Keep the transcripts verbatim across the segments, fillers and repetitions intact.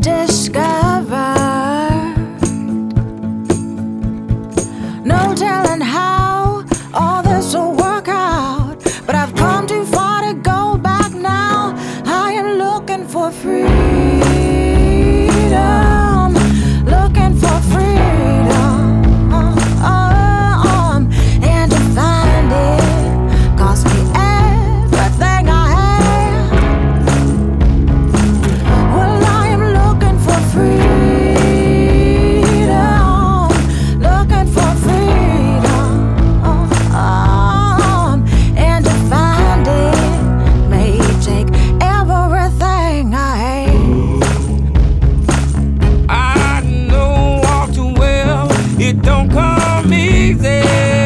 discovered. No telling how all this will work out, but I've come too far to go back now. I am looking for freedom, looking for freedom, um, and to find it cost me everything I have. Well, I am looking for freedom, looking for freedom, um, and to find it may take everything I have. I know all too well it don't come easy.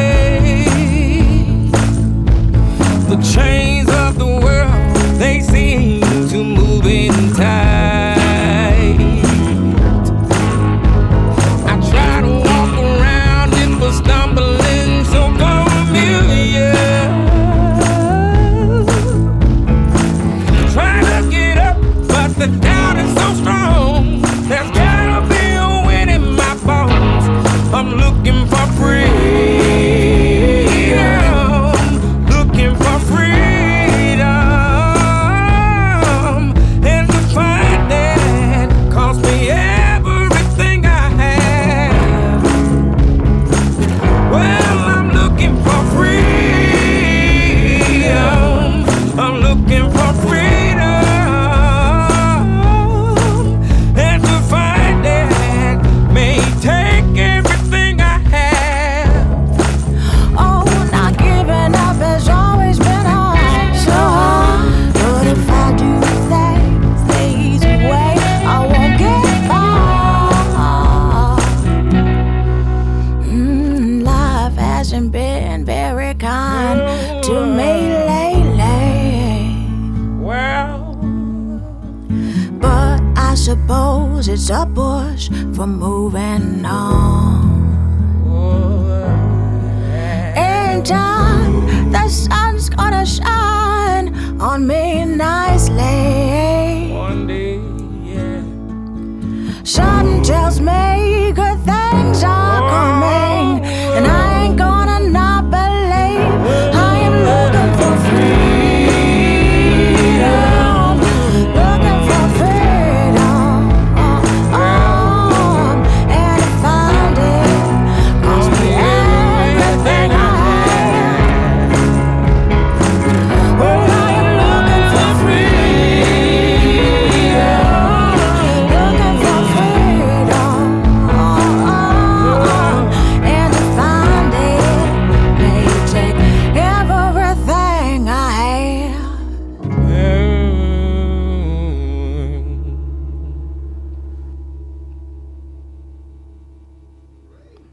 The chains of the world, they seem to move in tight. I try to walk around it, but stumbling so familiar. Try to get up, but the doubt is so strong. There's gotta be a wind in my bones. I'm looking for freedom, looking for freedom, and to find that cost me everything I have. Well, I'm looking for freedom, I'm looking for freedom, and to find that may take everything I have. Oh, not giving up has always been hard, so hard. But if I do things the easy way, I won't get far. Mm, life hasn't been very kind to me lately, Well, but I suppose it's a push for moving on. oh, In time, the sun